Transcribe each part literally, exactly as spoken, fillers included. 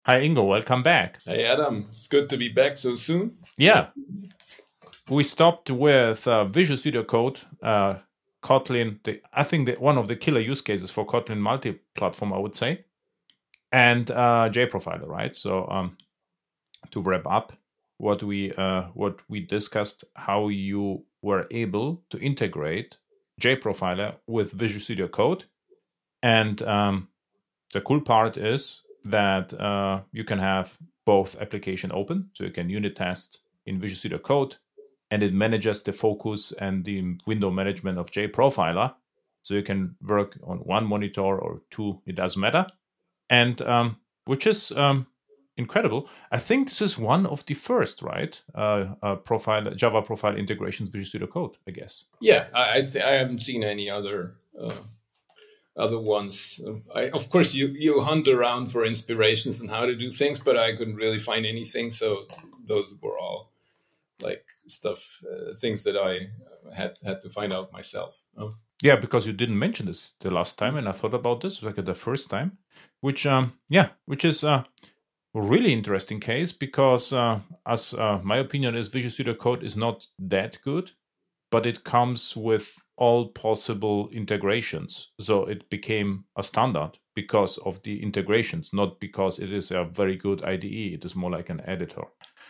Hi, Ingo. Welcome back. Hey, Adam. It's good to be back so soon. Yeah. We stopped with uh, Visual Studio Code, uh, Kotlin. The, I think that one of the killer use cases for Kotlin multi-platform, I would say, and uh, JProfiler, right? So um, to wrap up what we uh, what we discussed, how you were able to integrate JProfiler with Visual Studio Code, and um, the cool part is that uh, you can have both application open, so you can unit test in Visual Studio Code, and it manages the focus and the window management of JProfiler. So you can work on one monitor or two, it doesn't matter. And um, which is um, incredible. I think this is one of the first, right? Uh, uh, profile Java profile integrations Visual Studio Code, I guess. Yeah, I I, th- I haven't seen any other uh, other ones. I, of course, you you hunt around for inspirations on how to do things, but I couldn't really find anything. So those were all like stuff, uh, things that I had had to find out myself. Oh. Yeah, because you didn't mention this the last time, and I thought about this like the first time, which um yeah, which is a really interesting case because uh, as uh, my opinion is Visual Studio Code is not that good, but it comes with all possible integrations, so it became a standard because of the integrations, not because it is a very good I D E. It is more like an editor,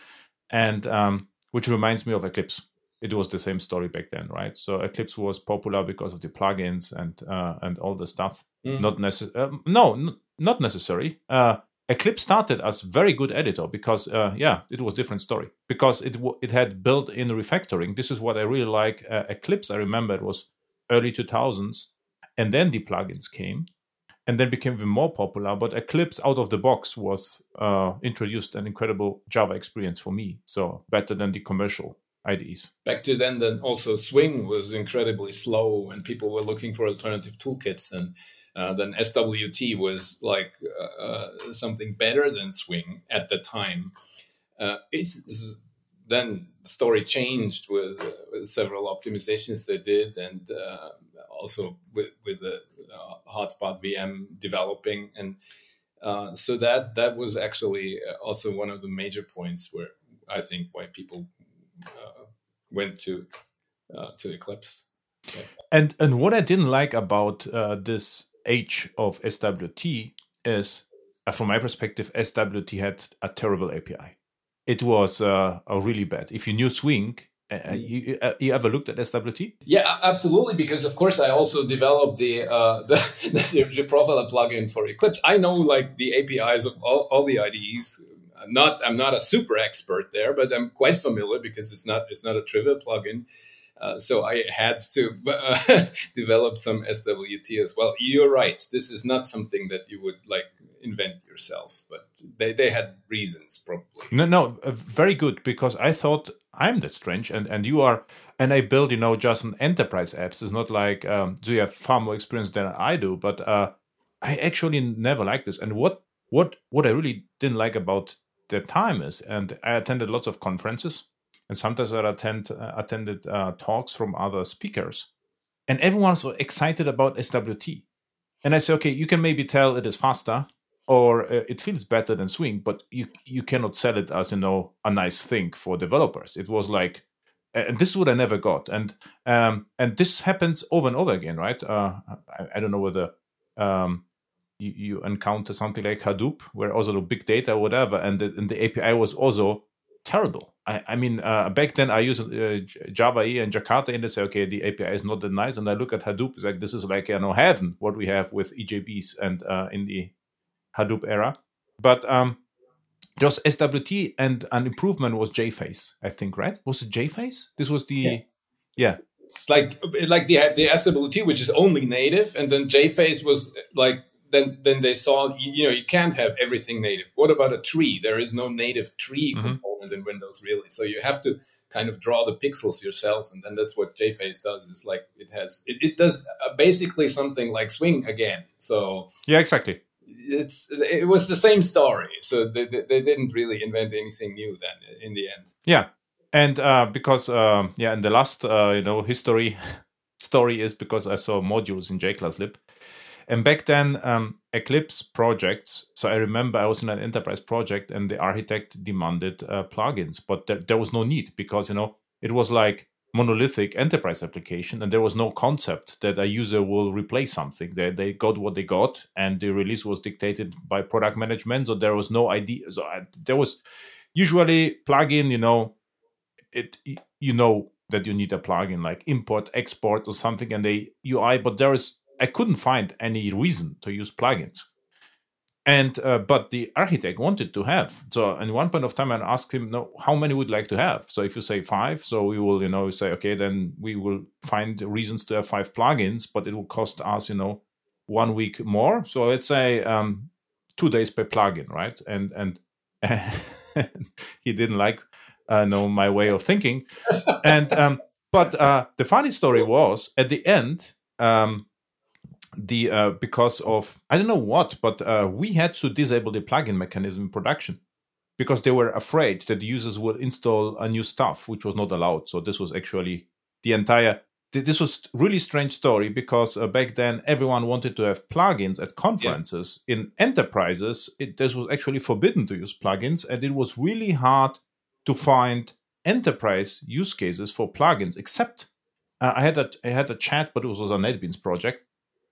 and um, which reminds me of Eclipse. It was the same story back then, right? So Eclipse was popular because of the plugins and uh, and all the stuff. Mm. Not necessary. Uh, no, n- not necessary. Uh, Eclipse started as very good editor because, uh, yeah, it was different story because it w- it had built-in refactoring. This is what I really like. Uh, Eclipse, I remember it was early two thousands, and then the plugins came, and then became even more popular. But Eclipse out of the box was uh, introduced an incredible Java experience for me, so better than the commercial I D Es. Back to then, then also Swing was incredibly slow, and people were looking for alternative toolkits, and uh, then S W T was like uh, uh, something better than Swing at the time. Uh, it's, it's then the story changed with, uh, with several optimizations they did, and uh, also with with the uh, Hotspot V M developing, and uh, so that that was actually also one of the major points where I think why people uh, went to uh, to Eclipse. Yeah. And and what I didn't like about uh, this age of S W T is, uh, from my perspective, S W T had a terrible A P I. It was uh, a really bad. If you knew Swing, uh, you, uh, you ever looked at S W T? Yeah, absolutely. Because of course I also developed the uh, the, the, the Profiler plugin for Eclipse. I know like the A P Is of all, all the I D Es. I'm not I'm not a super expert there, but I'm quite familiar because it's not it's not a trivial plugin. Uh, so I had to uh, develop some S W T as well. You're right. This is not something that you would like invent yourself, but they, they had reasons probably. No, no, uh, very good, because I thought I'm that strange and, and you are, and I build, you know, just an enterprise apps. It's not like, um, so you have far more experience than I do, but uh, I actually never liked this. And what, what, what I really didn't like about the time is, and I attended lots of conferences, and sometimes I attend, uh, attended uh, talks from other speakers, and everyone's so excited about S W T. And I say, okay, you can maybe tell it is faster, or uh, it feels better than Swing, but you you cannot sell it as, you know, a nice thing for developers. It was like, and this is what I never got, and um, and this happens over and over again, right? Uh, I, I don't know whether um, you, you encounter something like Hadoop, where also the big data or whatever, and the, and the A P I was also terrible. I, I mean, uh, back then I used uh, Java E and Jakarta, and they say, okay, the A P I is not that nice, and I look at Hadoop, it's like this is like, you know, heaven what we have with E J Bs and uh, in the Hadoop era. But um, just S W T, and an improvement was JFace, I think, right? Was it JFace? This was the yeah. yeah. It's like like the the S W T, which is only native, and then JFace was like then then they saw, you know, you can't have everything native. What about a tree? There is no native tree mm-hmm. component in Windows really, so you have to kind of draw the pixels yourself, and then that's what JFace does. Is like it has it, it does basically something like Swing again. So yeah, exactly. It's it was the same story, so they, they they didn't really invent anything new then in the end. Yeah, and uh, because uh, yeah, and the last uh, you know history story is because I saw modules in jclasslib, And back then, um, Eclipse projects. So I remember I was in an enterprise project, and the architect demanded uh, plugins, but there, there was no need because you know it was like monolithic enterprise application, and there was no concept that a user will replace something. They they got what they got, and the release was dictated by product management. So there was no idea. So I, there was usually plugin. You know, it you know that you need a plugin like import, export, or something, and they U I. But there is I couldn't find any reason to use plugins. And uh, but the architect wanted to have. So at one point of time, I asked him, "No, how many would like to have?" So if you say five, so we will, you know, say, okay, then we will find reasons to have five plugins, but it will cost us, you know, one week more. So let's say um, two days per plugin, right? And and, and he didn't like, uh, know my way of thinking. And um, but uh, the funny story was at the end. Um, the uh, because of I don't know what, but uh, we had to disable the plugin mechanism in production because they were afraid that the users will install a new stuff, which was not allowed. So this was actually the entire. This was really strange story because uh, back then everyone wanted to have plugins at conferences. Yeah. In enterprises, it, this was actually forbidden to use plugins, and it was really hard to find enterprise use cases for plugins. Except uh, I had a I had a chat, but it was a NetBeans project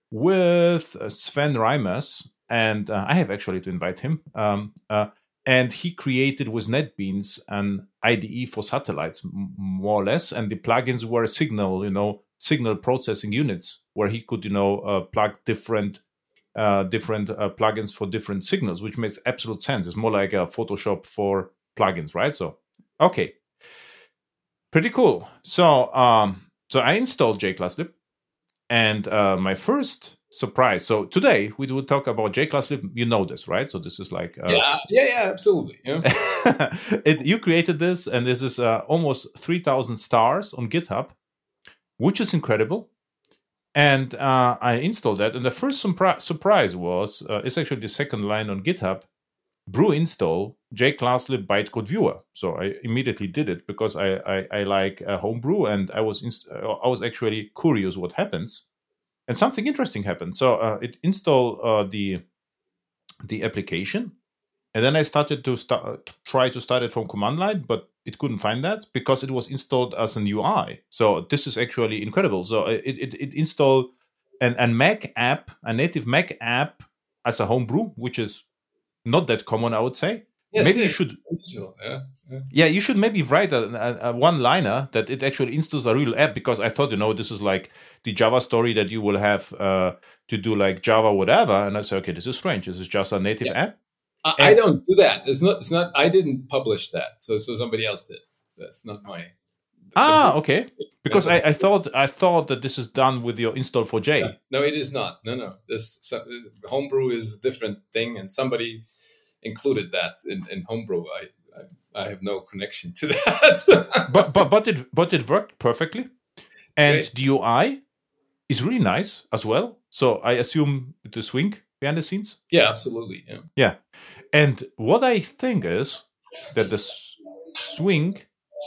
with Sven Reimers, and uh, I have actually to invite him. Um, uh, and he created with NetBeans an I D E for satellites, m- more or less. And the plugins were signal, you know, signal processing units where he could, you know, uh, plug different, uh, different uh, plugins for different signals, which makes absolute sense. It's more like a Photoshop for plugins, right? So, okay, pretty cool. So, um, so I installed jclasslib. And uh, my first surprise. So today we will talk about jclasslib. You know this, right? So this is like uh, yeah, yeah, yeah, absolutely. Yeah. it, you created this, and this is uh, almost three thousand stars on GitHub, which is incredible. And uh, I installed that, and the first surpri- surprise was uh, it's actually the second line on GitHub. Brew install jclasslib bytecode viewer. So I immediately did it because I I, I like uh, homebrew, and I was inst- I was actually curious what happens, and something interesting happened. So uh, it installed uh, the the application, and then I started to start to try to start it from command line, but it couldn't find that because it was installed as an U I. So this is actually incredible. So it it, it installed an, an Mac app, a native Mac app as a homebrew, which is not that common, I would say. Yes, maybe yes. you should. Yeah, yeah. yeah, you should maybe write a, a, a one-liner that it actually installs a real app, because I thought, you know, this is like the Java story that you will have uh, to do like Java whatever, and I said, okay, this is strange. This is just a native yeah. app. I, I don't do that. It's not. It's not. I didn't publish that. So so somebody else did. That's not my. Ah, okay. Because I, I thought I thought that this is done with your install four j. Yeah. No, it is not. No, no. This so, homebrew is a different thing, and somebody included that in, in homebrew. I, I I have no connection to that. but but but it but it worked perfectly, and Great. the U I is really nice as well. So I assume the Swing behind the scenes. Yeah, absolutely. Yeah. Yeah, and what I think is that the s- Swing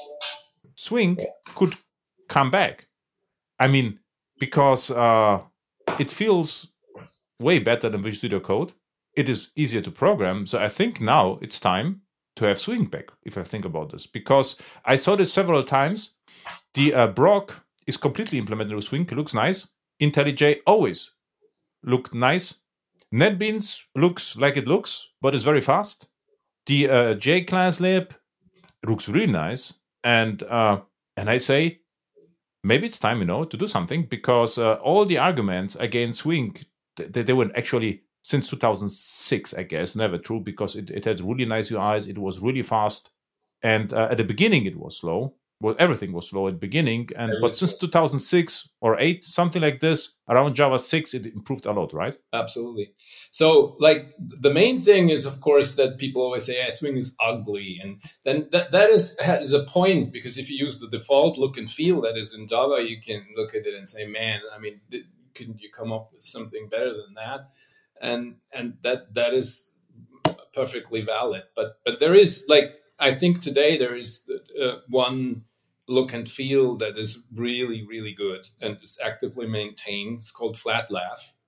Swing could come back. I mean, because uh, it feels way better than Visual Studio Code. It is easier to program. So I think now it's time to have Swing back, if I think about this. Because I saw this several times. The uh, Brock is completely implemented with Swing. It looks nice. IntelliJ always looked nice. NetBeans looks like it looks, but it's very fast. The uh, jclasslib looks really nice. And uh, and I say, maybe it's time, you know, to do something, because uh, all the arguments against Swing, they, they were actually since two thousand six, I guess, never true, because it, it had really nice U Is. It was really fast. And uh, at the beginning, it was slow. Well, everything was slow at the beginning. And Everything But since two thousand six or eight, something like this, around Java six, it improved a lot, right? Absolutely. So, like, the main thing is, of course, that people always say, yeah, Swing is ugly. And then that, that is, has a point, because if you use the default look and feel that is in Java, you can look at it and say, man, I mean, th- couldn't you come up with something better than that? And and that that is perfectly valid. But but there is, like, I think today there is uh, one look and feel that is really, really good and is actively maintained. It's called FlatLaugh.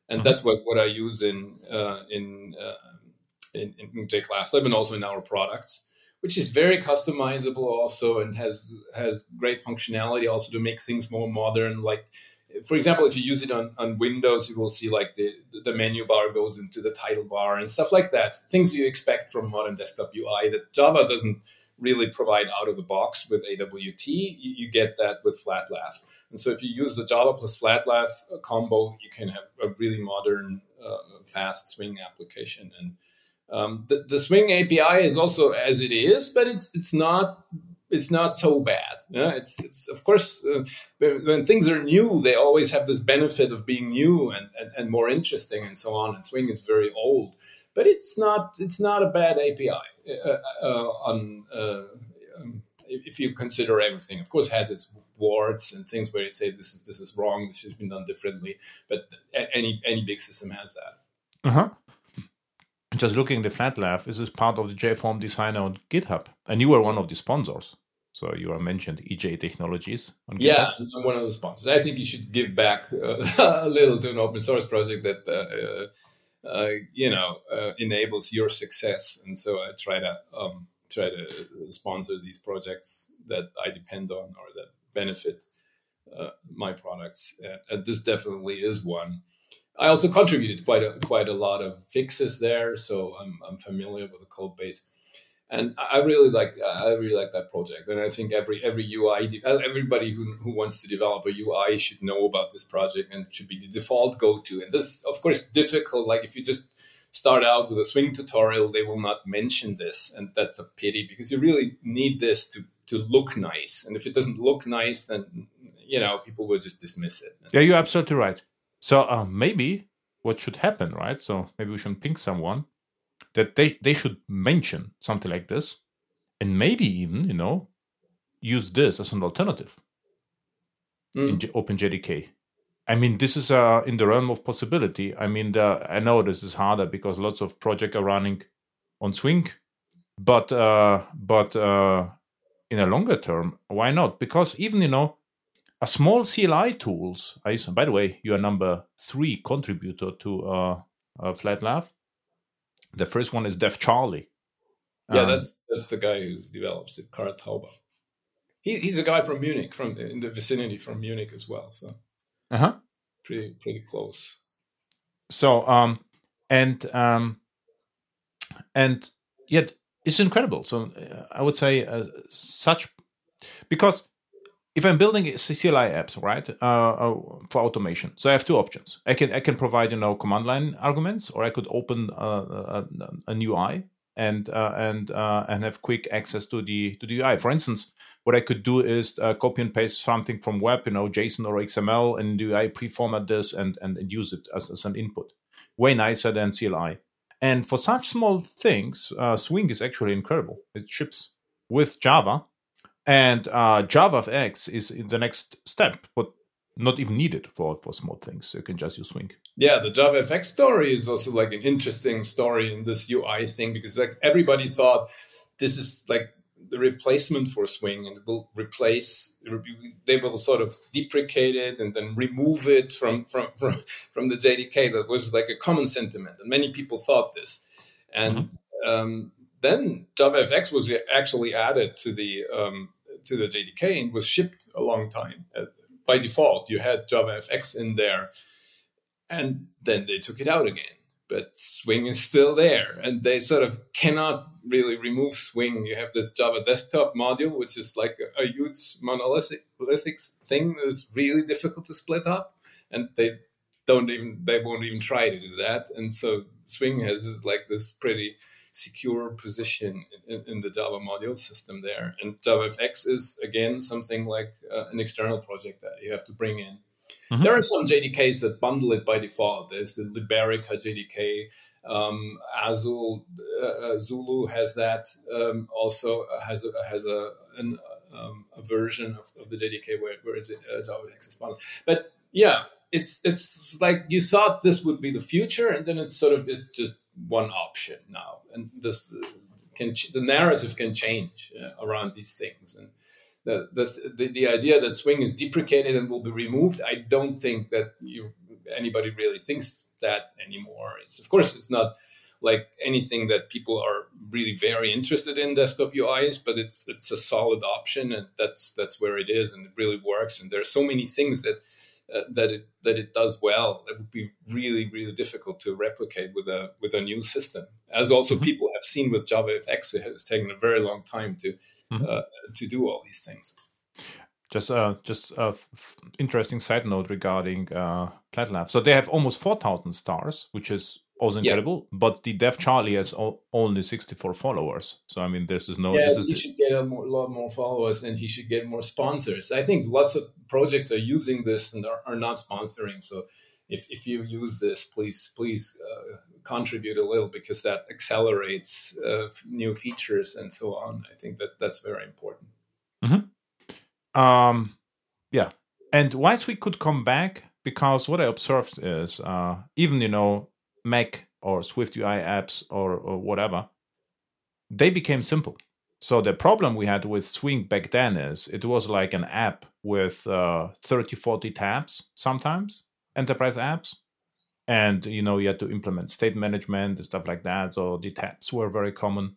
and Mhm. that's what, what I use in uh, in, uh, in in JClassLab and also in our products, which is very customizable also and has has great functionality also to make things more modern. Like, for example, if you use it on, on Windows, you will see like the, the menu bar goes into the title bar and stuff like that. Things you expect from modern desktop U I that Java doesn't really provide out of the box with A W T. You, you get that with FlatLav. And so if you use the Java plus FlatLav combo, you can have a really modern, uh, fast Swing application. And um, the, the Swing A P I is also as it is, but it's it's not it's not so bad. Yeah? It's it's of course uh, when, when things are new, they always have this benefit of being new and, and, and more interesting and so on. And Swing is very old, but it's not it's not a bad A P I uh, uh, on uh, um, if you consider everything. Of course, it has its warts and things where you say this is this is wrong, this should have been done differently. But any any big system has that. Uh-huh. Just looking at the FlatLav, this is part of the JForm Designer on GitHub, and you were one of the sponsors. So you are mentioned E J Technologies on GitHub. Yeah, I'm one of the sponsors. I think you should give back uh, a little to an open source project that uh, uh, you know uh, enables your success, and so I try to um, try to sponsor these projects that I depend on or that benefit uh, my products. Uh, and this definitely is one. I also contributed quite a quite a lot of fixes there, so I'm I'm familiar with the code base, and I really like I really like that project. And I think every every U I de- everybody who who wants to develop a U I should know about this project and should be the default go to. And this, of course, difficult. Like if you just start out with a Swing tutorial, they will not mention this, and that's a pity because you really need this to to look nice. And if it doesn't look nice, then you know people will just dismiss it. Yeah, you're absolutely right. So uh, maybe what should happen, right? So maybe we should ping someone that they, they should mention something like this, and maybe even, you know, use this as an alternative mm. in J- OpenJDK. I mean, this is uh, in the realm of possibility. I mean, the, I know this is harder because lots of projects are running on Swing, but uh, but uh, in a longer term, why not? Because even, you know, a small C L I tools. I, by the way, you are number three contributor to uh, uh, FlatLav. The first one is Def Charlie. Yeah, um, that's that's the guy who develops it, Karl Tauber. He, he's a guy from Munich, from in the vicinity from Munich as well. So, uh-huh. pretty pretty close. So, um, and um, and yet it's incredible. So, uh, I would say uh, such because. If I'm building C L I apps, right, uh, uh, for automation, so I have two options. I can I can provide, you know, command line arguments, or I could open uh, a, a new U I and uh, and uh, and have quick access to the to the U I. For instance, what I could do is uh, copy and paste something from web, you know, JSON or X M L, and the U I pre-format this and and use it as, as an input. Way nicer than C L I. And for such small things, uh, Swing is actually incredible. It ships with Java. And uh, JavaFX is the next step, but not even needed for, for small things. You can just use Swing. Yeah, the JavaFX story is also like an interesting story in this U I thing because like everybody thought this is like the replacement for Swing and it will replace. They will sort of deprecate it and then remove it from from from, from the J D K. That was like a common sentiment, and many people thought this, and. Mm-hmm. Um, Then JavaFX was actually added to the um, to the J D K and was shipped a long time. Uh, by default, you had JavaFX in there, and then they took it out again. But Swing is still there, and they sort of cannot really remove Swing. You have this Java desktop module, which is like a, a huge monolithic thing that is really difficult to split up, and they don't even they won't even try to do that. And so Swing has like this pretty secure position in, in the Java module system there. And JavaFX is, again, something like uh, an external project that you have to bring in. Mm-hmm. There are some J D Ks that bundle it by default. There's the Liberica J D K. Um, Azul, uh, Zulu has that. Um, also has a, has a, an, um, a version of, of the J D K where, where uh, JavaFX is bundled. But yeah, it's it's like you thought this would be the future, and then it sort of is just one option now, and this uh, can the narrative can change uh, around these things. And the, the the the idea that Swing is deprecated and will be removed, I don't think that you anybody really thinks that anymore. It's, of course, it's not like anything that people are really very interested in, desktop U Is, but it's it's a solid option, and that's that's where it is, and it really works. And there are so many things that uh, that it that it does well that would be really really difficult to replicate with a with a new system. As also mm-hmm. people have seen with JavaFX, it has taken a very long time to mm-hmm. uh, to do all these things. Just uh, just a f- interesting side note regarding uh, PlatLab. So they have almost four thousand stars, which is also incredible. Yeah. But the Dev Charlie has o- only sixty-four followers. So I mean, this is no. Yeah, this is he the- should get a more, lot more followers, and he should get more sponsors. I think lots of projects are using this and are, are not sponsoring. So if if you use this, please please uh, contribute a little, because that accelerates uh, new features and so on. I think that that's very important. Mm-hmm. Um, yeah, and WiseWeek could come back, because what I observed is uh, even, you know, Mac or Swift U I apps or, or whatever, they became simple. So the problem we had with Swing back then is it was like an app with uh, thirty, forty tabs sometimes, enterprise apps. And, you know, you had to implement state management and stuff like that. So the tabs were very common.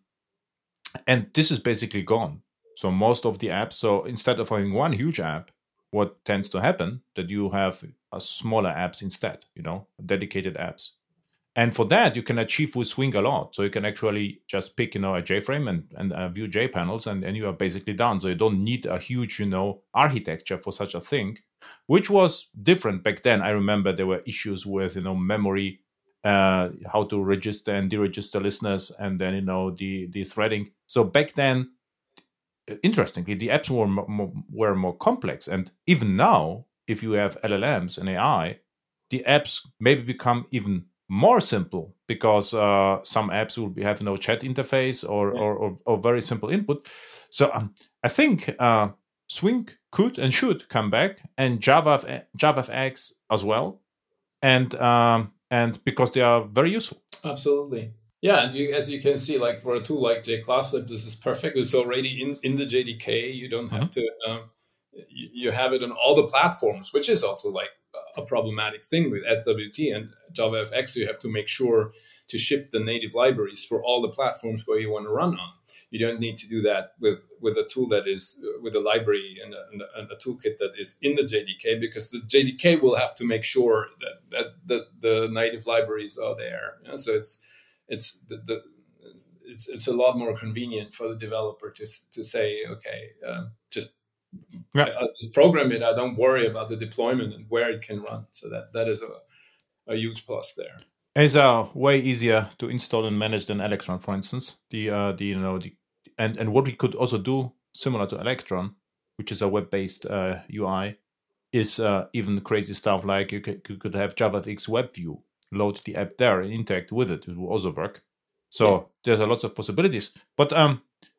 And this is basically gone. So most of the apps, so instead of having one huge app, what tends to happen that you have a smaller apps instead, you know, dedicated apps. And for that, you can achieve with Swing a lot. So you can actually just pick, you know, a JFrame and, and uh, view JPanels, and, and you are basically done. So you don't need a huge, you know, architecture for such a thing, which was different back then. I remember there were issues with, you know, memory, uh, how to register and deregister listeners, and then, you know, the, the threading. So back then, interestingly, the apps were more, were more complex. And even now, if you have L L Ms and A I, the apps maybe become even more simple, because uh, some apps will be, have no chat interface or, yeah. or, or, or very simple input. So um, I think uh, Swing could and should come back, and Java JavaFX as well, and um, and because they are very useful. Absolutely. Yeah, and you, as you can see, like for a tool like JClassLib, this is perfect. It's already in, in the J D K. You don't have mm-hmm. to, um, you, you have it on all the platforms, which is also like a problematic thing with S W T and JavaFX. You have to make sure to ship the native libraries for all the platforms where you want to run on. You don't need to do that with, with a tool that is, with a library and a, and, a, and a toolkit that is in the J D K, because the J D K will have to make sure that, that, that the native libraries are there. You know? So it's, It's the, the it's it's a lot more convenient for the developer to to say, okay, um, just yeah. I, I'll just program it. I don't worry about the deployment and where it can run. So that that is a a huge plus there. It's uh, way easier to install and manage than Electron, for instance. The uh, the you know the and and what we could also do similar to Electron, which is a web-based uh, U I, is uh, even crazy stuff like you could, you could have JavaFX WebView. Load the app there and interact with it. It will also work. So yeah. There's a lot of possibilities. But um,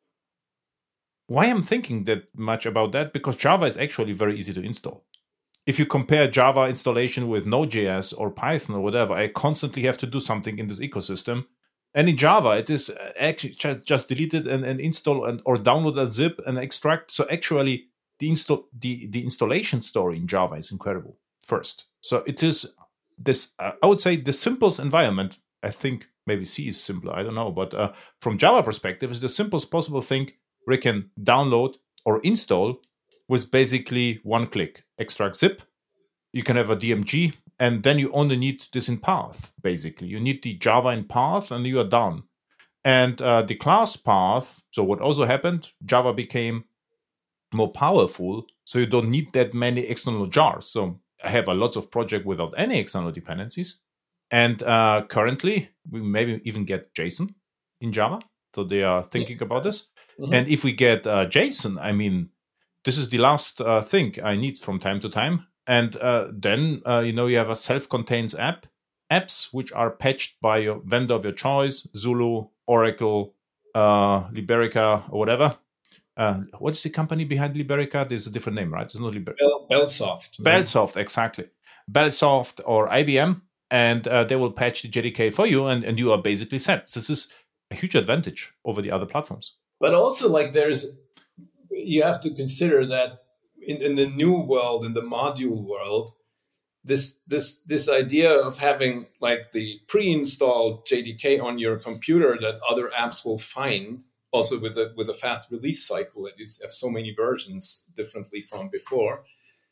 why I'm thinking that much about that? Because Java is actually very easy to install. If you compare Java installation with Node.js or Python or whatever, I constantly have to do something in this ecosystem. And in Java, it is actually just, just delete it and, and install and or download a zip and extract. So actually, the install the, the installation story in Java is incredible. First, so it is. This uh, I would say the simplest environment. I think maybe C is simpler. I don't know, but uh, from Java perspective, is the simplest possible thing where you can download or install with basically one click. Extract zip. You can have a D M G, and then you only need this in path. Basically, you need the Java in path, and you are done. And uh, the class path. So what also happened? Java became more powerful, so you don't need that many external jars. So I have a lot of projects without any external dependencies. And uh, currently, we maybe even get JSON in Java. So they are thinking yeah. about this. Mm-hmm. And if we get uh, JSON, I mean, this is the last uh, thing I need from time to time. And uh, then, uh, you know, you have a self-contained app, apps which are patched by your vendor of your choice, Zulu, Oracle, uh, Liberica, or whatever. Uh, what is the company behind Liberica? There's a different name, right? It's not Liberica. Bell, Bellsoft. Bellsoft, exactly. Bellsoft or I B M, and uh, they will patch the J D K for you, and, and you are basically set. This is a huge advantage over the other platforms. But also, like, there's, you have to consider that in, in the new world, in the module world, this this this idea of having like the pre-installed J D K on your computer that other apps will find, also with a with a fast release cycle that you have so many versions differently from before.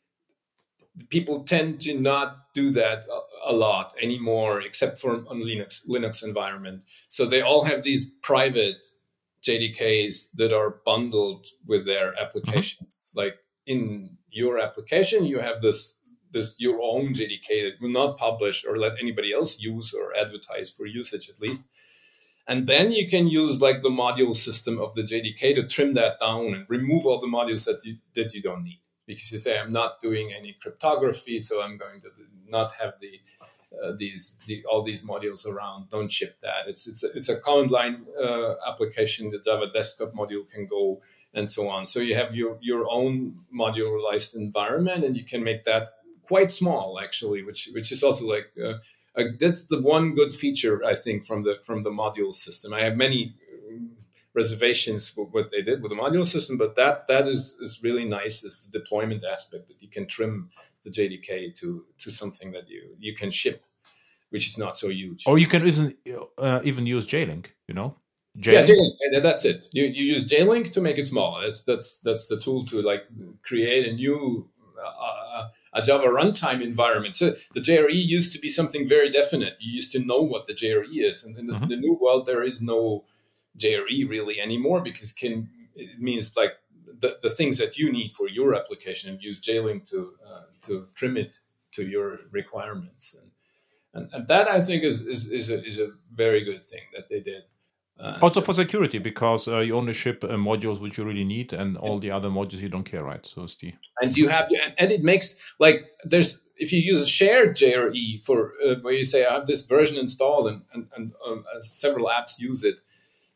People tend to not do that a, a lot anymore, except for on Linux Linux environment. So they all have these private J D Ks that are bundled with their applications. Mm-hmm. Like in your application, you have this this your own J D K that will not publish or let anybody else use or advertise for usage at least. And then you can use like the module system of the J D K to trim that down and remove all the modules that you that you don't need. Because you say, I'm not doing any cryptography, so I'm going to not have the uh, these the, all these modules around. Don't ship that. It's it's a, it's a command line uh, application. The Java desktop module can go and so on. So you have your your own modularized environment, and you can make that quite small actually, which which is also like uh, uh, that's the one good feature I think from the from the module system. I have many reservations for what they did with the module system, but that that is, is really nice, is the deployment aspect, that you can trim the J D K to to something that you you can ship, which is not so huge. Or you can even uh, even use J-Link, you know. J-Link. Yeah, J-Link. That's it. You you use J-Link to make it small. That's that's that's the tool to like create a new uh, a Java runtime environment. So the J R E used to be something very definite. You used to know what the J R E is, and in the, mm-hmm. the new world there is no J R E really anymore, because can it means like the, the things that you need for your application, and use J-Link to uh, to trim it to your requirements, and and, and that I think is is is a, is a very good thing that they did. Uh, also for security, because uh, you only ship uh, modules which you really need, and all the other modules you don't care, right? So it's the and you have and it makes like there's if you use a shared J R E for uh, where you say I have this version installed and and, and um, several apps use it.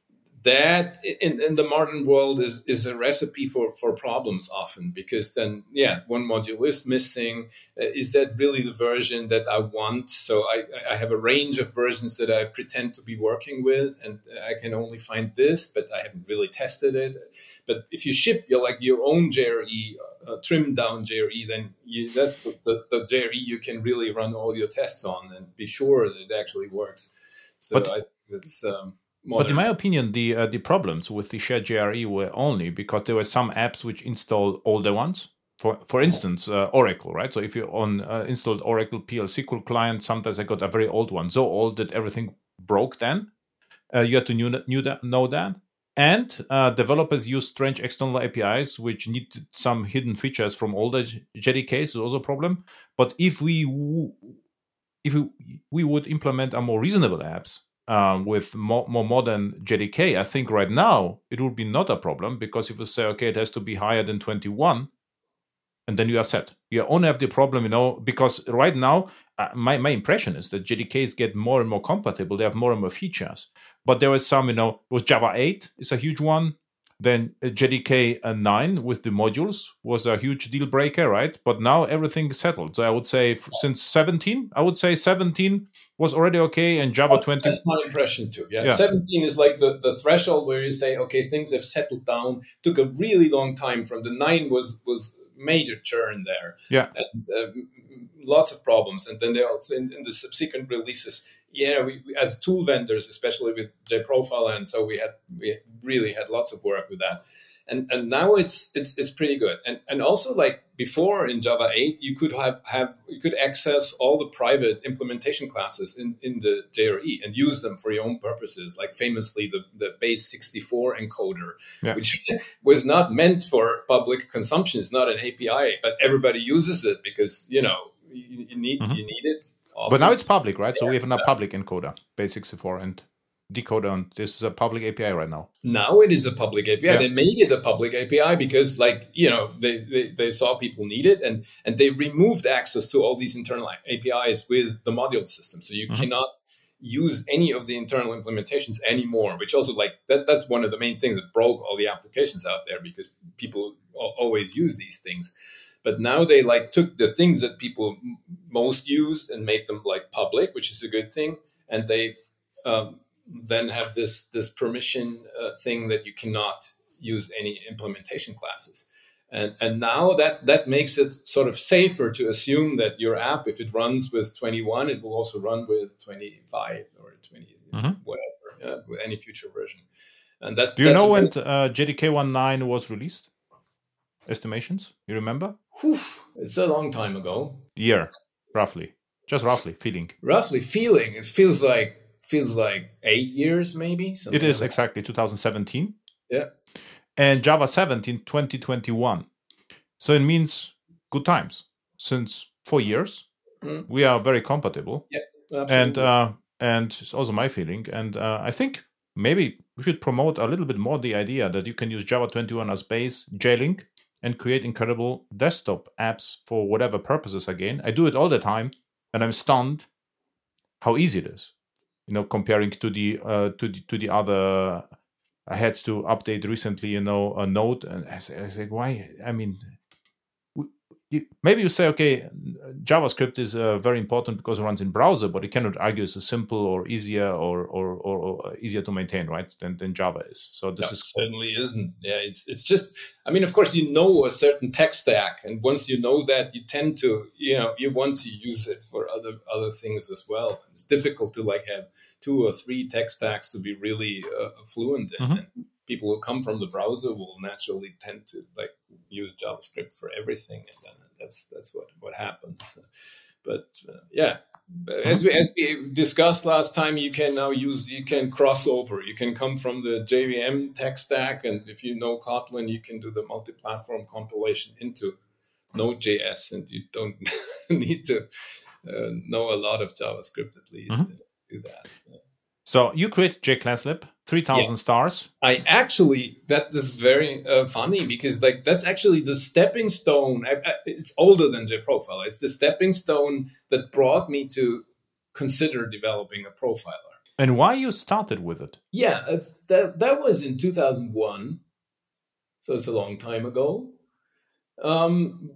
That in, in the modern world is, is a recipe for, for problems often, because then, yeah, one module is missing. Uh, is that really the version that I want? So I, I have a range of versions that I pretend to be working with, and I can only find this, but I haven't really tested it. But if you ship your like your own J R E, uh, trimmed down J R E, then you, that's the, the, the J R E you can really run all your tests on and be sure that it actually works. So but- I think that's... Um, Modern. But in my opinion, the uh, the problems with the shared J R E were only because there were some apps which installed older ones. For for instance, uh, Oracle, right? So if you on uh, installed Oracle P L S Q L client, sometimes I got a very old one, so old that everything broke. Then uh, you had to knew, knew that, know that. And uh, developers use strange external A P Is which need some hidden features from older J D Ks. Is also a problem. But if we w- if we, we would implement a more reasonable apps. Um, with more, more modern J D K, I think right now it would be not a problem, because if you say, okay, it has to be higher than twenty-one, and then you are set. You only have the problem, you know, because right now, uh, my, my impression is that J D Ks get more and more compatible. They have more and more features. But there was some, you know, was Java eight is a huge one. Then J D K nine with the modules was a huge deal breaker, right? But now everything is settled. So I would say f- since seventeen, I would say seventeen was already okay, and Java that's, twenty. That's my impression too. Yeah. yeah, seventeen is like the, the threshold where you say, okay, things have settled down. Took a really long time. From the nine was was major churn there. Yeah, and, uh, lots of problems, and then they also in, in the subsequent releases. Yeah, we, we as tool vendors, especially with JProfile, and so we had we really had lots of work with that, and and now it's it's it's pretty good. And and also like before in Java eight, you could have, have you could access all the private implementation classes in, in the J R E and use them for your own purposes. Like famously the the base sixty-four encoder, yeah. which was not meant for public consumption. It's not an A P I, but everybody uses it because you know you, you need mm-hmm. you need it. Often. But now it's public, right? So we have a public encoder, base sixty-four, and decoder. And this is a public A P I right now. Now it is a public A P I. Yeah. They made it a public A P I because, like, you know, they, they, they saw people need it, and, and they removed access to all these internal A P Is with the module system. So you mm-hmm. cannot use any of the internal implementations anymore, which also, like, that that's one of the main things that broke all the applications out there, because people always use these things. But now they like took the things that people m- most used and made them like public, which is a good thing. And they um, then have this this permission uh, thing that you cannot use any implementation classes. And and now that that makes it sort of safer to assume that your app, if it runs with twenty-one, it will also run with twenty-five or twenty, mm-hmm. whatever, yeah, with any future version. And that's. Do you that's know when uh, J D K one point nine was released? Estimations? You remember? Whew, it's a long time ago. Year, roughly, just roughly feeling. Roughly feeling. It feels like feels like eight years, maybe. It is like exactly two thousand seventeen. Yeah. And Java seventeen, twenty twenty-one. So it means good times. Since four years, mm. we are very compatible. Yeah, absolutely. And uh, and it's also my feeling. And uh, I think maybe we should promote a little bit more the idea that you can use Java twenty-one as base, J-Link, and create incredible desktop apps for whatever purposes. Again, I do it all the time, and I'm stunned how easy it is. You know, comparing to the uh, to the to the other. I had to update recently, you know, a Node, and I said, I said why? I mean, you, maybe you say, okay, JavaScript is uh, very important because it runs in browser, but you cannot argue it's a simple or easier or or, or, or easier to maintain, right? Than, than Java is. So this no, is certainly isn't. Yeah, it's it's just. I mean, of course, you know a certain tech stack, and once you know that, you tend to, you know, you want to use it for other other things as well. It's difficult to like have two or three tech stacks to be really uh, fluent in. Mm-hmm. And people who come from the browser will naturally tend to like use JavaScript for everything, and then that's that's what what happens. But uh, yeah, as we as we discussed last time, you can now use you can cross over. You can come from the J V M tech stack, and if you know Kotlin, you can do the multi-platform compilation into Node.js, and you don't need to uh, know a lot of JavaScript at least. Mm-hmm. Do that. Yeah. So you create JClassLib, three thousand yeah. stars. I actually, that is very uh, funny because like that's actually the stepping stone. I, I, it's older than JProfiler. It's the stepping stone that brought me to consider developing a profiler. And why you started with it? Yeah, that that was in two thousand one. So it's a long time ago. Um,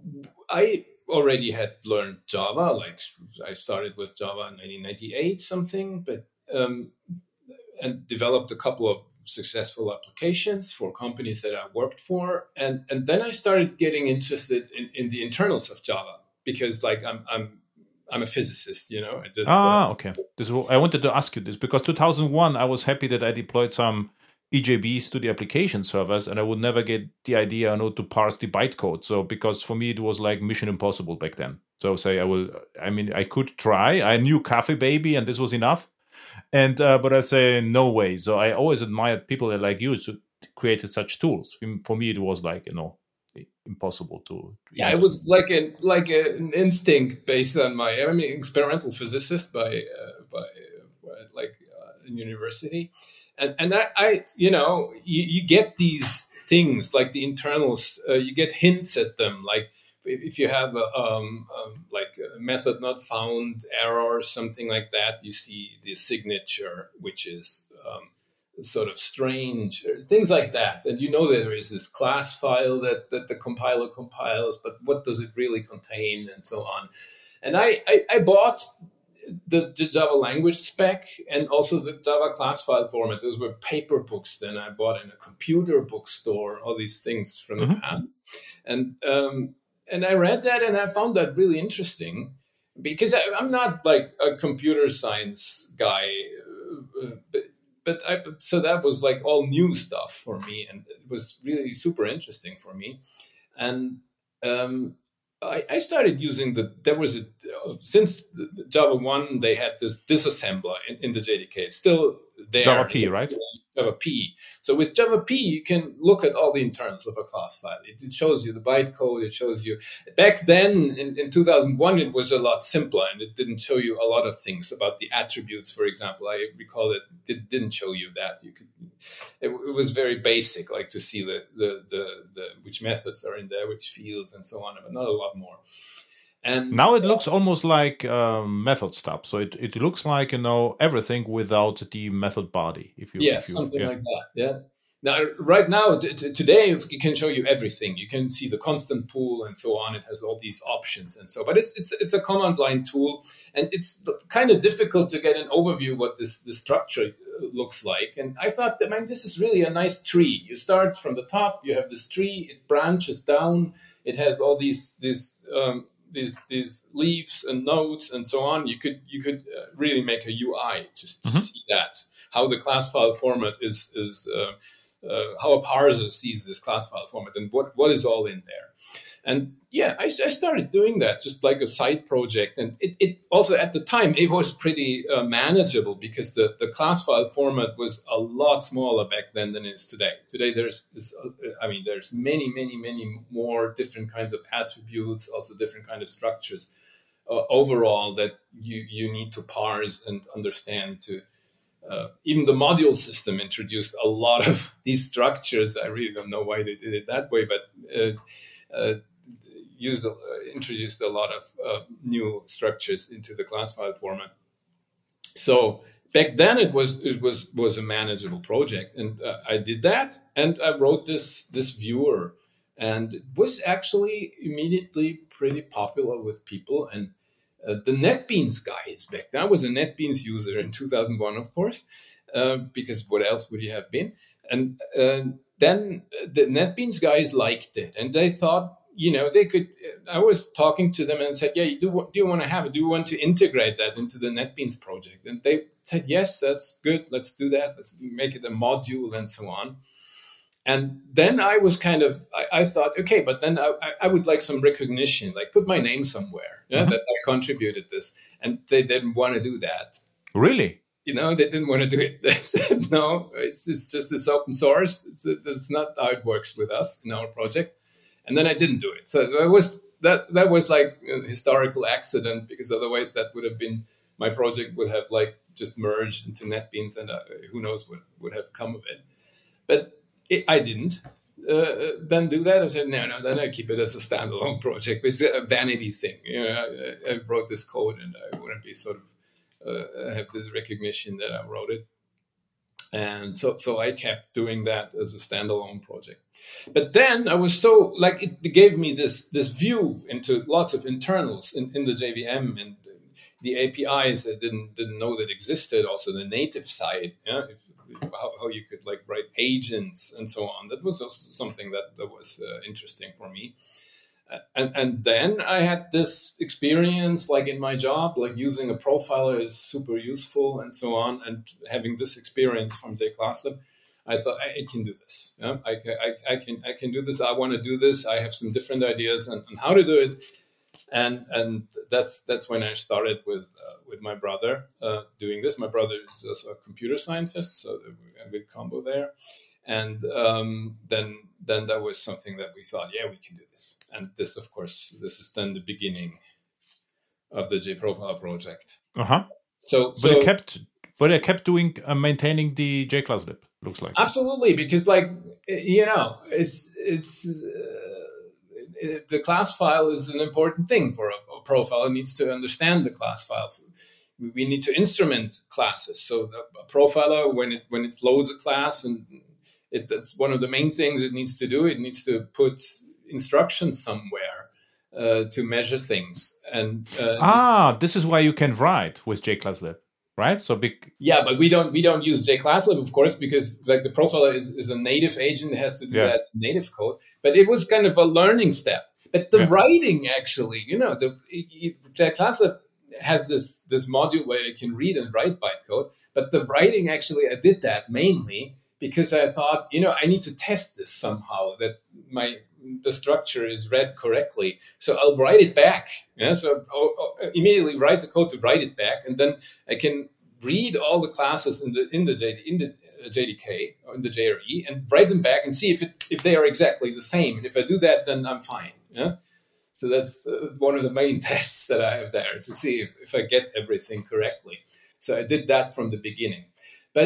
I already had learned Java. Like I started with Java in nineteen ninety-eight, something, but um, and developed a couple of successful applications for companies that I worked for, and and then I started getting interested in, in the internals of Java because, like, I'm I'm I'm a physicist, you know. Ah, okay. This is, I wanted to ask you this because two thousand one, I was happy that I deployed some E J Bs to the application servers, and I would never get the idea, you know, to parse the bytecode. So because for me it was like mission impossible back then. So say I will. I mean, I could try. I knew Cafe Baby, and this was enough. And uh, but I say no way. So I always admired people that like you to create such tools. For me, it was like, you know, impossible to. Yeah, it was like a like a, an instinct based on my. I mean, experimental physicist by uh, by uh, like uh, in university. And and I, I you know, you, you get these things like the internals, uh, you get hints at them. Like if you have a, um, um, like a method not found error or something like that, you see the signature, which is um, sort of strange, things like that. And you know that there is this class file that, that the compiler compiles, but what does it really contain and so on. And I, I, I bought The, the Java language spec and also the Java class file format. Those were paper books then I bought in a computer bookstore, all these things from the mm-hmm. past. And um, and I read that and I found that really interesting because I, I'm not like a computer science guy, uh, but, but I, so that was like all new stuff for me, and it was really super interesting for me. And um, I, I started using the, there was a, uh, since Java one, they had this disassembler in, in the J D K. It's still there. Java P, right? Java P. So with Java P, you can look at all the internals of a class file. It, it shows you the bytecode. It shows you, back then in, in two thousand one, it was a lot simpler and it didn't show you a lot of things about the attributes, for example. I recall that it didn't show you that. You could, it, it was very basic, like to see the, the, the, the, which methods are in there, which fields and so on, but not a lot more. And now it looks almost like um, method stub. So it, it looks like, you know, everything without the method body. If you, yeah, if you, something yeah. like that. Yeah. Now, right now, t- t- today, it can show you everything. You can see the constant pool and so on. It has all these options and so. But it's it's it's a command line tool, and it's kind of difficult to get an overview what this this structure looks like. And I thought that, man, this is really a nice tree. You start from the top. You have this tree. It branches down. It has all these these um, these these leaves and nodes and so on. You could you could uh, really make a U I just to Mm-hmm. see that, how the class file format is is. Uh, Uh, how a parser sees this class file format and what, what is all in there. And yeah, I, I started doing that just like a side project. And it, it also at the time, it was pretty uh, manageable because the, the class file format was a lot smaller back then than it is today. Today, there's, this, uh, I mean, there's many, many, many more different kinds of attributes, also different kind of structures uh, overall that you, you need to parse and understand to Uh, even the module system introduced a lot of these structures. I really don't know why they did it that way, but uh, uh, used, uh, introduced a lot of uh, new structures into the class file format. So back then it was it was was a manageable project, and uh, I did that, and I wrote this this viewer, and it was actually immediately pretty popular with people. And Uh, the NetBeans guys back then, I was a NetBeans user in two thousand one, of course, uh, because what else would you have been? And uh, then the NetBeans guys liked it, and they thought, you know, they could. I was talking to them and said, "Yeah, you do. Do you want to have it? Do you want to integrate that into the NetBeans project?" And they said, "Yes, that's good. Let's do that. Let's make it a module and so on." And then I was kind of, I, I thought, okay, but then I, I would like some recognition, like put my name somewhere, yeah, mm-hmm. that I contributed this. And they didn't want to do that. Really? You know, they didn't want to do it. They said, no, it's, it's just this open source. It's, it's not how it works with us in our project. And then I didn't do it. So it was, that, that was like a historical accident, because otherwise that would have been, my project would have like just merged into NetBeans, and uh, who knows what would have come of it. But It, I didn't uh, then do that. I said, no, no, then I keep it as a standalone project. It's a vanity thing. You know, I, I wrote this code, and I wouldn't be sort of uh, have this recognition that I wrote it. And so, so I kept doing that as a standalone project. But then I was so, like, it gave me this this view into lots of internals in, in the J V M, and the A P Is I didn't didn't know that existed. Also the native side, yeah, if, how, how you could like write agents and so on. That was also something that, that was uh, interesting for me. Uh, and and then I had this experience, like in my job, like using a profiler is super useful and so on. And having this experience from JClassLab, I thought I, I can do this. Yeah? I, I, I can I can do this. I want to do this. I have some different ideas on, on how to do it. And and that's that's when I started with uh, with my brother uh, doing this. My brother is also a computer scientist, so a good combo there. And um, then then that was something that we thought, yeah, we can do this. And this, of course, this is then the beginning of the JProfile project. Uh huh. So, but so I kept, but I kept doing uh, maintaining the JClassLib. Looks like absolutely, because like you know, it's it's. Uh, the class file is an important thing for a, a profile. It needs to understand the class file. We need to instrument classes. So the, a profiler, when it when it loads a class, and it, that's one of the main things it needs to do. It needs to put instructions somewhere uh, to measure things. And uh, ah, this is why you can write with JClassLib, right? So big. Yeah, but we don't we don't use JClassLib, of course, because like the profiler is, is a native agent. It has to do yeah. that native code. But it was kind of a learning step. But the yeah. writing, actually, you know, the JClassLib has this this module where you can read and write bytecode. But the writing, actually, I did that mainly because I thought, you know, I need to test this somehow, that my the structure is read correctly. So I'll write it back. Yeah, so I'll, I'll immediately write the code to write it back, and then I can read all the classes in the in the J D, in the J D K or in the J R E and write them back and see if it if they are exactly the same. And if I do that, then I'm fine. Yeah. So that's uh, one of the main tests that I have there, to see if, if I get everything correctly. So I did that from the beginning. But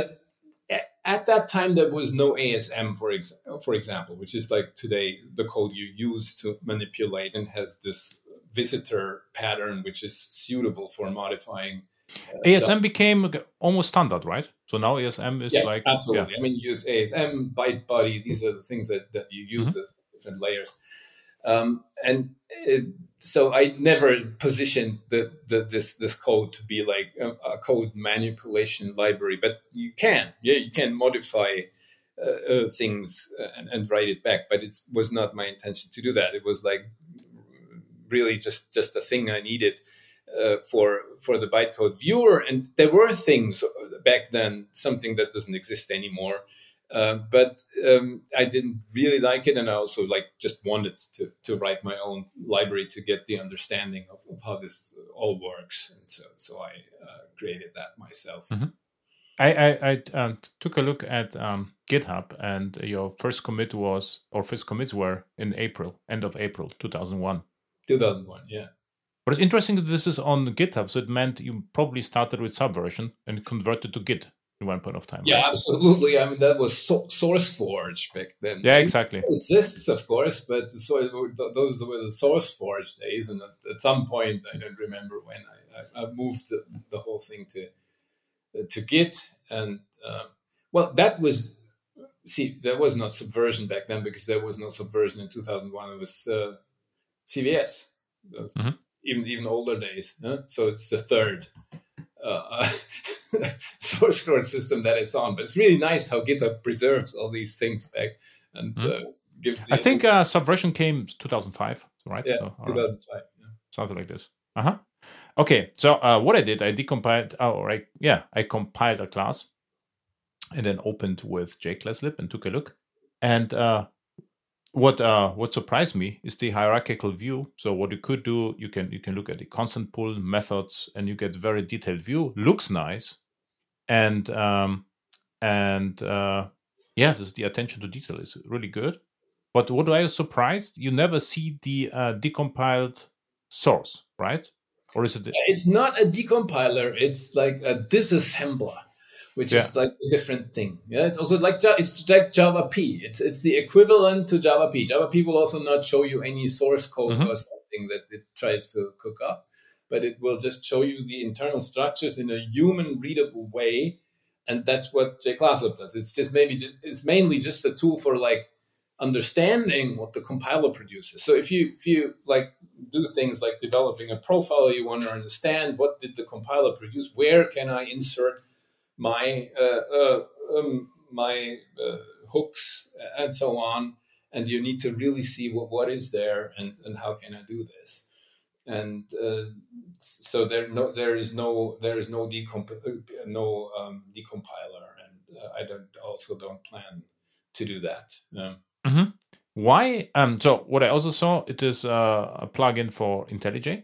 at that time, there was no A S M, for, ex- for example, which is like today the code you use to manipulate, and has this visitor pattern, which is suitable for modifying A S M became almost standard, right? So now A S M is yeah, like absolutely. Yeah. I mean, you use A S M, byte body. These are the things that, that you use Mhm. as different layers. Um, and it, so I never positioned the, the, this this code to be like a, a code manipulation library, but you can, yeah, you can modify uh, uh, things and, and write it back. But it was not my intention to do that. It was like really just just a thing I needed uh, for for the bytecode viewer. And there were things back then, something that doesn't exist anymore. Uh, but um, I didn't really like it, and I also like just wanted to to write my own library to get the understanding of, of how this all works, and so so I uh, created that myself. Mm-hmm. I I, I um, took a look at um, GitHub, and your first commit was, or first commits were in April, end of April, two thousand one. two thousand one, yeah. But it's interesting that this is on GitHub, so it meant you probably started with Subversion and converted to Git at one point of time. Yeah, right? absolutely. I mean, that was so- SourceForge back then. Yeah, exactly. It exists, of course, but so those were the SourceForge days. And at, at some point, I don't remember when, I, I, I moved the, the whole thing to to Git. And um, well, that was, see, there was no Subversion back then because there was no Subversion in two thousand one. It was uh, C V S, was mm-hmm. even even older days. Huh? So it's the third uh, source code system that it's on. But it's really nice how GitHub preserves all these things back and mm-hmm. uh, gives. The I think uh, Subversion came two thousand five, right? Yeah, so, two thousand five. Yeah. Something like this. Uh huh. Okay, so uh, what I did, I decompiled. Oh, right. Yeah, I compiled a class, and then opened with jclasslib and took a look. And uh, what uh, what surprised me is the hierarchical view. So what you could do, you can you can look at the constant pool methods, and you get very detailed view. Looks nice, and um, and uh, yeah, this, the attention to detail is really good. But what I was surprised, you never see the uh, decompiled source, right? Or is it? It's not a decompiler. It's like a disassembler, which yeah. is like a different thing. Yeah, it's also like it's like Java P. It's it's the equivalent to Java P. Java P will also not show you any source code mm-hmm. or something that it tries to cook up, but it will just show you the internal structures in a human readable way, and that's what jclasslib does. It's just maybe just it's mainly just a tool for like understanding what the compiler produces. So if you if you like do things like developing a profile, you want to understand what did the compiler produce, where can I insert my uh, uh, um, my uh, hooks and so on, and you need to really see what, what is there and, and how can I do this. And uh, so there no there is no there is no decomp- no um, decompiler, and uh, I don't also don't plan to do that. Um, Mm-hmm. Why? Um, so what I also saw, it is uh, a plugin for IntelliJ.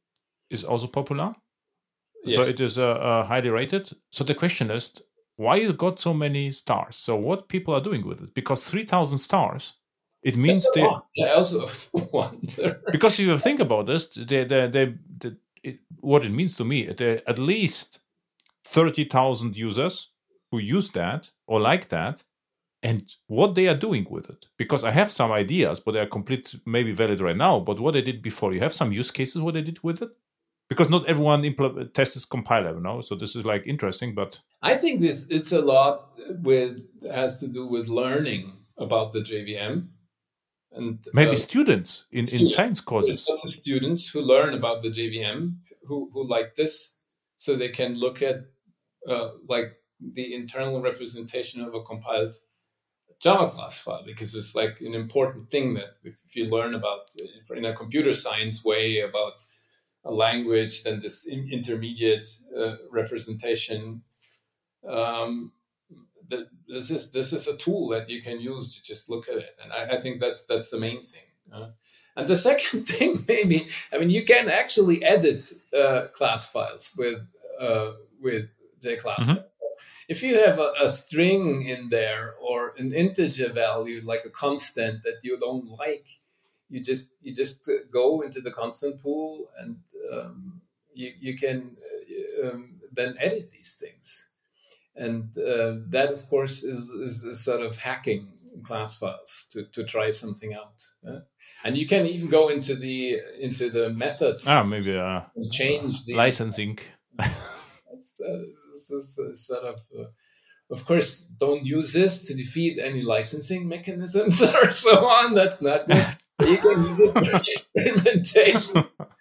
Is also popular. Yes. So it is uh, uh, highly rated. So the question is, why you got so many stars? So what people are doing with it? Because three thousand stars, it means That's they. Yeah, I also wonder. Because if you think about this, they, they, they, they it, what it means to me, there at least thirty thousand users who use that or like that. And what they are doing with it, because I have some ideas, but they are complete, maybe valid right now. But what they did before, you have some use cases what they did with it, because not everyone impl- tests compiler, you know. So this is like interesting, but I think this it's a lot with has to do with learning about the J V M, and maybe uh, students in, students. in science courses. There's lots of students who learn about the J V M who who like this, so they can look at uh, like the internal representation of a compiled Java class file, because it's like an important thing that if, if you learn about in a computer science way about a language, then this in, intermediate uh, representation, um, the, this is this is a tool that you can use to just look at it, and I, I think that's that's the main thing. Uh, and the second thing, maybe, I mean, you can actually edit uh, class files with uh, with jclasslib. Mm-hmm. If you have a, a string in there or an integer value like a constant that you don't like, you just you just go into the constant pool and um, you you can uh, um, then edit these things, and uh, that of course is, is, is sort of hacking class files to, to try something out. Uh, and you can even go into the into the methods. Ah, maybe uh, and change the licensing. It's, uh, it's, it's, it's sort of, uh, of course, don't use this to defeat any licensing mechanisms or so on. That's not good. You can use it for experimentation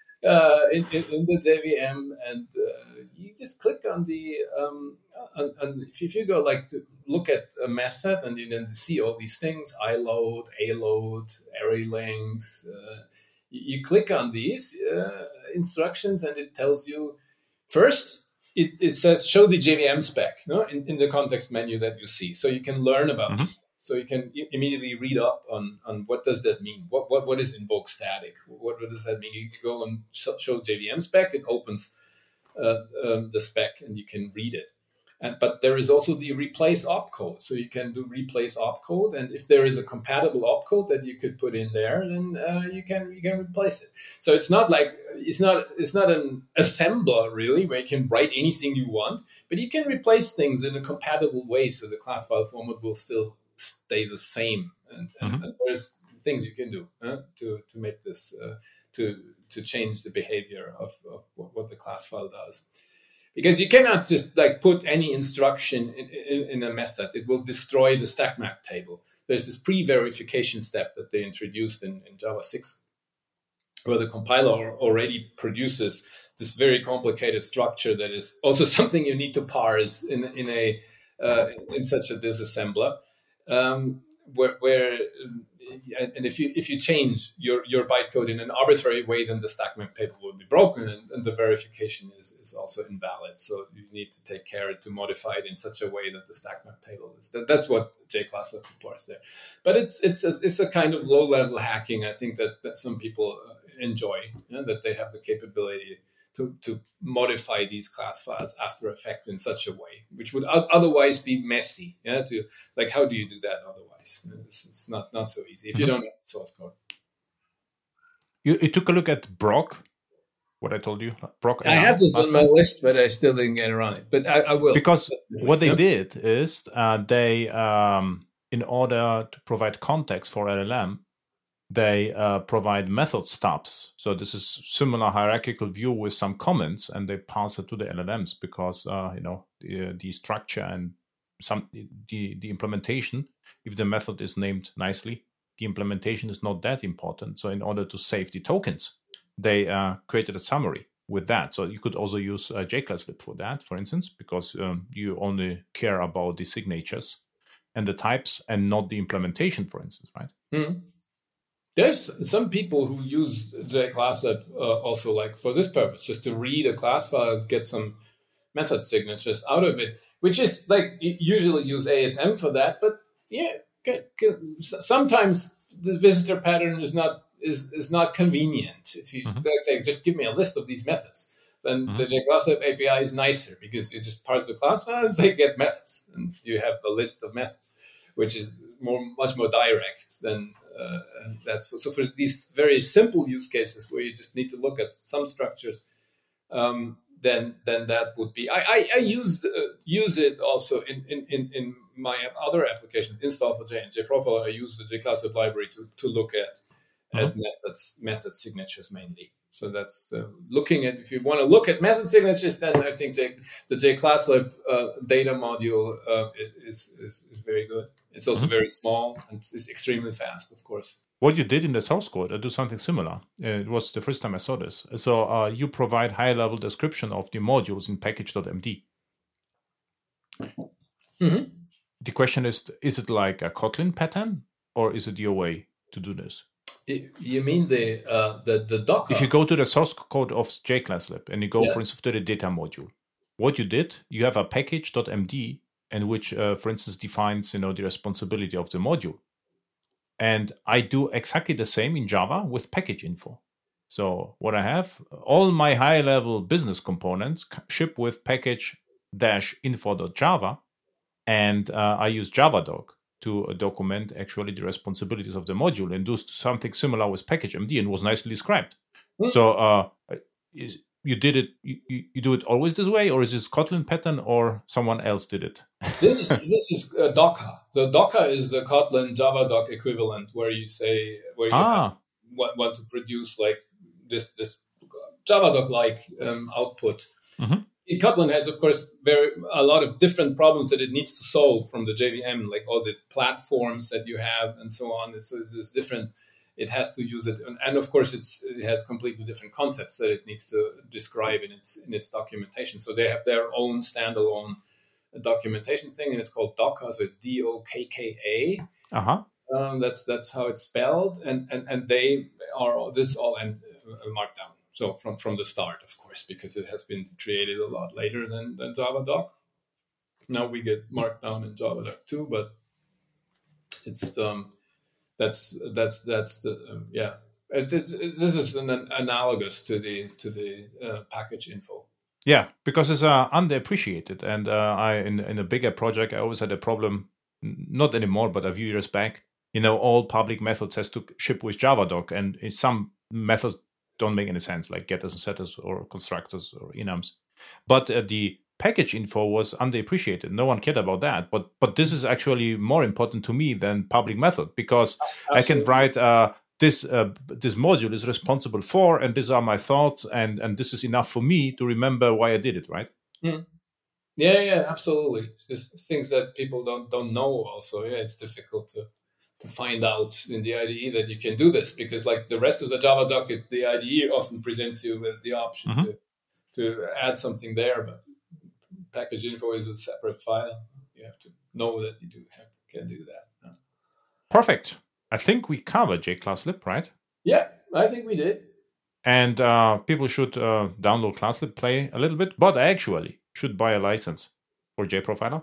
uh, in, in, in the J V M, and uh, you just click on the um, on, on, if, if you go like to look at a method and you then see all these things, I load, A load, array length. Uh, you, you click on these uh, instructions, and it tells you first. It, it says show the J V M spec, no, in, in the context menu that you see, so you can learn about Mm-hmm. this. So you can i- immediately read up on, on what does that mean. What what what is invoke static? What, what does that mean? You go and sh- show J V M spec. It opens uh, um, the spec, and you can read it. And, but there is also the replace opcode. So you can do replace opcode, and if there is a compatible opcode that you could put in there, then uh, you can you can replace it. So it's not like it's not it's not an assembler really where you can write anything you want, but you can replace things in a compatible way, so the class file format will still stay the same. And, and, Mhm. and there's things you can do uh, to to make this uh, to to change the behavior of, of what what the class file does. Because you cannot just like put any instruction in, in, in a method. It will destroy the stack map table. There's this pre-verification step that they introduced in, in Java six, where the compiler already produces this very complicated structure that is also something you need to parse in, in a uh, in such a disassembler. Um, where, where and if you if you change your, your bytecode in an arbitrary way, then the stack map table will be broken, and, and the verification is, is also invalid. So you need to take care to modify it in such a way that the stack map table is. That, that's what JClasslib supports there. But it's it's a, it's a kind of low level hacking. I think that, that some people enjoy, yeah, that they have the capability to, to modify these class files after effect in such a way, which would o- otherwise be messy. Yeah, to like, how do you do that otherwise? It's, it's not not so easy if you don't have source code. You, you took a look at Brock, what I told you, Brock. I have this on my list, but I still didn't get around it. But I, I will, because what they yeah. did is uh, they, um, in order to provide context for L L M, they uh, provide method stubs. So this is similar hierarchical view with some comments, and they pass it to the L L Ms because uh, you know the, the structure and some the the implementation. If the method is named nicely, the implementation is not that important. So in order to save the tokens, they uh, created a summary with that. So you could also use uh, JClasslib for that, for instance, because um, you only care about the signatures and the types and not the implementation, for instance, right? Mm-hmm. There's some people who use JClasslib uh, also like for this purpose, just to read a class file, get some method signatures out of it, which is like you usually use A S M for that. But yeah, get, get, sometimes the visitor pattern is not is, is not convenient. If you mm-hmm. say, just give me a list of these methods, then mm-hmm. the JClasslib A P I is nicer because you just parse the class files, they get methods, and you have a list of methods, which is more much more direct than uh, that's so for these very simple use cases where you just need to look at some structures. Um, then then that would be I I, I used uh, use it also in, in, in, in my other applications. Install for J and JProfiler, I use the JClasslib library to, to look at mm-hmm. at methods method signatures mainly. So that's uh, looking at if you want to look at method signatures, then I think J, the JClasslib uh, data module uh, is, is is very good. It's also mm-hmm. very small and it's extremely fast, of course. What you did in the source code, I do something similar. Uh, it was the first time I saw this. So uh, you provide high-level description of the modules in package.md. Mm-hmm. The question is, is it like a Kotlin pattern, or is it your way to do this? You mean the uh, the, the Docker? If you go to the source code of JClasslib and you go, yeah. for instance, to the data module, what you did, you have a package.md, and which, uh, for instance, defines you know the responsibility of the module. And I do exactly the same in Java with package info. So what I have, all my high-level business components ship with package-info.java, and uh, I use Javadoc to uh, document actually the responsibilities of the module and do something similar with package.md, and was nicely described. Mm-hmm. So uh, is, you did it, you, you do it always this way, or is this Kotlin pattern, or someone else did it? this is this is uh, Docker. So Docker is the Kotlin Javadoc equivalent, where you say where you ah. have, want, want to produce like this this Javadoc like um, output. Mm-hmm. Kotlin has, of course, very a lot of different problems that it needs to solve from the J V M, like all the platforms that you have and so on. It's, it's different. It has to use it, and, and of course, it's, it has completely different concepts that it needs to describe in its in its documentation. So they have their own standalone documentation thing, and it's called Docker. So it's D O K K A. Uh huh. Um, that's that's how it's spelled, and and and they are this is all in uh, Markdown. So from, from the start, of course, because it has been created a lot later than, than Javadoc. Now we get Markdown in Javadoc too, but it's um, that's that's that's the um, yeah. It, it, it, this is an, an analogous to the to the uh, package info. Yeah, because it's uh, underappreciated, and uh, I in in a bigger project I always had a problem. Not anymore, but a few years back. You know, all public methods has to ship with Javadoc, and in some methods don't make any sense, like getters and setters or constructors or enums. But uh, the package info was underappreciated. No one cared about that. But but this is actually more important to me than public method, because Absolutely. I can write uh, this uh, this module is responsible for, and these are my thoughts, and and this is enough for me to remember why I did it, right? Mm. Yeah, yeah, absolutely. Just things that people don't don't know. Also, yeah, it's difficult to. to find out in the I D E that you can do this, because like the rest of the Javadoc, it, the I D E often presents you with the option mm-hmm. to, to add something there, but package info is a separate file. You have to know that you do have, can do that. Yeah. Perfect. I think we covered JClassLib, right? Yeah, I think we did. And uh, people should uh, download ClassLib, play a little bit, but actually should buy a license for JProfiler.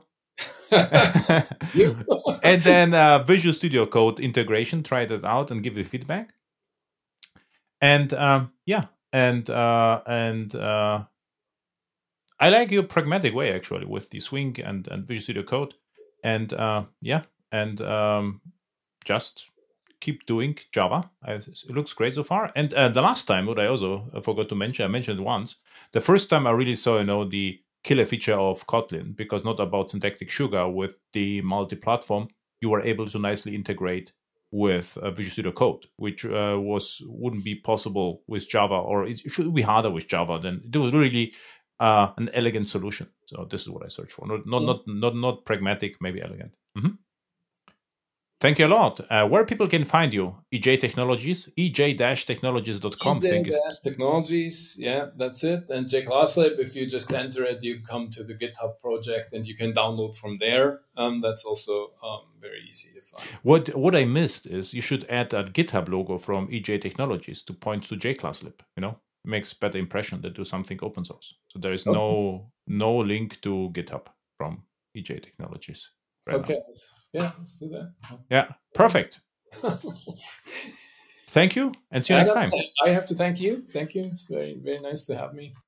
And then uh, Visual Studio Code integration, try that out and give you feedback. And um, yeah, and uh, and uh, I like your pragmatic way actually with the Swing and, and Visual Studio Code. And uh, yeah, and um, just keep doing Java. It looks great so far. And uh, the last time, what I also forgot to mention, I mentioned once, the first time I really saw, you know, the killer feature of Kotlin, because not about syntactic sugar, with the multi-platform, you were able to nicely integrate with uh, Visual Studio Code, which uh, was wouldn't be possible with Java, or it should be harder with Java. Then it was really uh, an elegant solution. So this is what I search for. Not not mm-hmm. not, not not pragmatic, maybe elegant. Mm-hmm. Thank you a lot. Uh, where people can find you? E J Technologies, e j dash technologies dot com. E J dash Technologies, yeah, that's it. And JClassLib, if you just enter it, you come to the GitHub project and you can download from there. Um, that's also um, very easy to find. What what I missed is you should add a GitHub logo from E J Technologies to point to JClassLib. You know, it makes better impression that do something open source. So there is okay. no no link to GitHub from E J Technologies. Right okay. Now. Yeah, let's do that. Yeah, perfect. Thank you, and see you next time. I have to thank you. Thank you. It's very, very nice to have me.